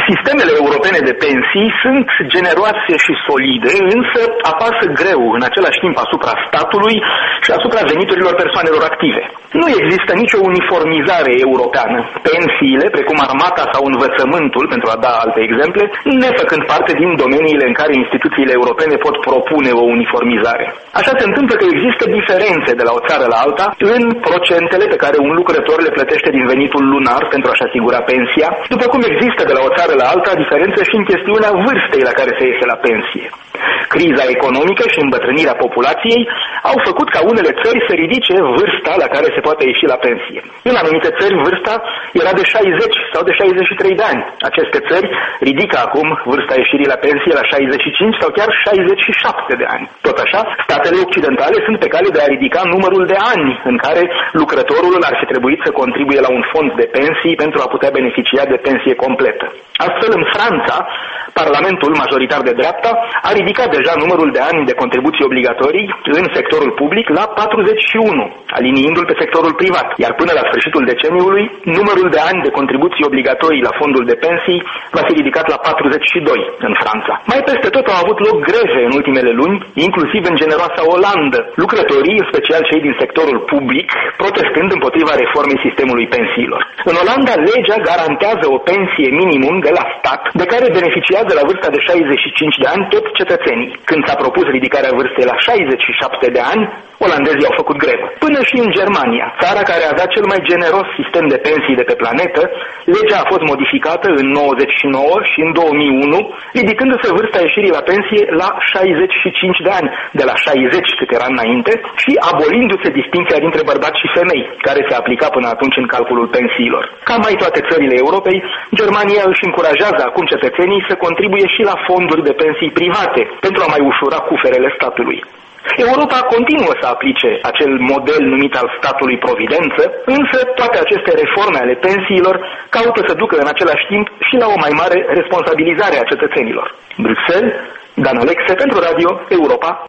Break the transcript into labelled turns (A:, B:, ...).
A: Sistemele europene de pensii sunt generoase și solide, însă apasă greu în același timp asupra statului și asupra veniturilor persoanelor active. Nu există nicio uniformizare europeană. Pensiile, precum armata sau învățământul, pentru a da alte exemple, nefăcând parte din domeniile în care instituțiile europene pot propune o uniformizare. Așa se întâmplă că există diferențe de la o țară la alta în procentele pe care un lucrător le plătește din venitul lunar pentru a-și asigura pensia, după cum există de la o țară la alta diferențe și în chestiunea vârstei la care se iese la pensie. Criza economică și îmbătrânirea populației au făcut ca unele țări să ridice vârsta la care se poate ieși la pensie. În anumite țări vârsta era de 60 sau de 63 de ani. Aceste țări ridică acum vârsta ieșirii la pensie la 65 sau chiar 67 de ani. Tot așa, statele occidentale sunt pe cale de a ridica numărul de ani în care lucrătorul ar fi trebuit să contribuie la un fond de pensii pentru a putea beneficia de pensie completă. Astfel, în Franța, Parlamentul majoritar de dreapta a ridicat deja numărul de ani de contribuții obligatorii în sectorul public la 41, aliniindu-l pe sectorul privat, iar până la sfârșitul deceniului, numărul de ani de contribuții obligatorii la fondul de pensii va fi ridicat la 42 în Franța. Mai peste tot au avut loc greve în ultimele luni, inclusiv în generoasa Olandă, lucrătorii, în special cei din sectorul public, protestând împotriva reformei sistemului pensiilor. În Olanda, legea garantează o pensie minimum de la stat, de care beneficiază la vârsta de 65 de ani toți cetățenii. Când s-a propus ridicarea vârstei la 67 de ani, olandezii au făcut grevă. Până și în Germania, țara care avea cel mai generos sistem de pensii de pe planetă, legea a fost modificată în 99 și în 2001, ridicându-se vârsta ieșirii la pensie la 65 de ani, de la 60 cât era înainte, și abolindu-se distinția dintre bărbați și femei, care se aplica până atunci în calculul pensiilor. Ca mai toate țările Europei, Germania își încurajează acum cetățenii să contribuie și la fonduri de pensii private, pentru a mai ușura cuferele statului. Europa continuă să aplice acel model numit al statului providență, însă toate aceste reforme ale pensiilor caută să ducă în același timp și la o mai mare responsabilizare a cetățenilor. Bruxelles, Dan Alexe pentru Radio Europa.